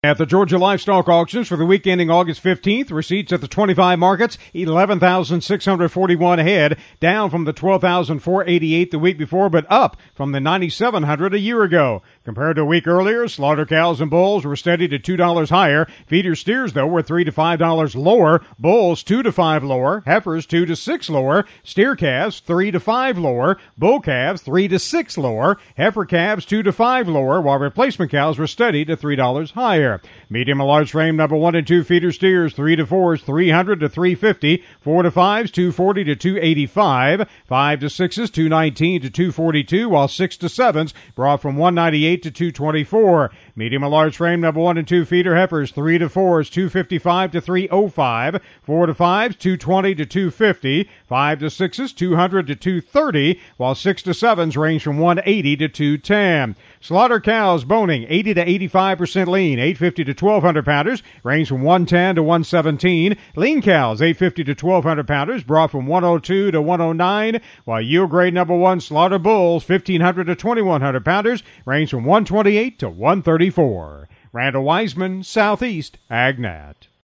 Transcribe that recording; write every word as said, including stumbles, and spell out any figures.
At the Georgia Livestock Auctions for the week ending August fifteenth, receipts at the twenty-five markets, eleven thousand six hundred forty-one head, down from the twelve thousand four hundred eighty-eight the week before, but up from the nine thousand seven hundred a year ago. Compared to a week earlier, slaughter cows and bulls were steady to two dollars higher. Feeder steers, though, were three to five dollars lower. Bulls, two to five lower. Heifers, two to six lower. Steer calves, three to five lower. Bull calves, three to six lower. Heifer calves, two to five lower, while replacement cows were steady to three dollars higher. Medium and large frame number one and two feeder steers, three to fours, three hundred to three fifty. Four to fives, two forty to two eighty-five. Five to sixes, two nineteen to two forty-two, while six to sevens brought from one ninety-eight to two twenty-four. Medium and large frame number one and two feeder heifers, three to fours, two fifty-five to three oh five. Four to fives, two twenty to two fifty. Five to sixes, two hundred to two thirty, while six to sevens range from one eighty to two ten. Slaughter cows boning eighty to eighty-five percent lean, eight fifty to twelve hundred pounders, range from one ten to one seventeen. Lean cows, eight fifty to twelve hundred pounders, brought from one oh two to one oh nine, while yield grade number one slaughter bulls, fifteen hundred to twenty-one hundred pounders, range from one twenty-eight to one thirty-four. Randall Wiseman, Southeast AgNet.